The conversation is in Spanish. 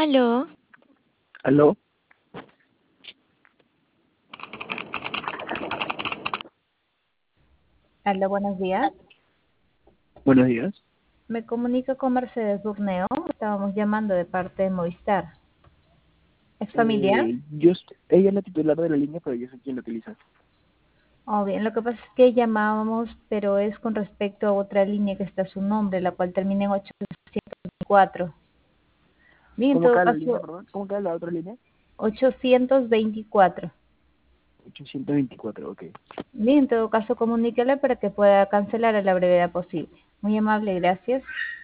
Aló, ¿Aló? Hola, buenos días. Buenos días. Me comunico con Mercedes Burneo. Estábamos llamando de parte de Movistar. ¿Es familiar? Ella es la titular de la línea, pero yo soy quien la utiliza. Oh, bien, lo que pasa es que llamábamos, pero es con respecto a otra línea que está a su nombre, la cual termina en 824. Bien, en ¿Cómo todo queda la línea, caso, perdón? ¿Cómo queda la otra línea? 824. 824, ok. Bien, en todo caso, comuníquele para que pueda cancelar a la brevedad posible. Muy amable, gracias.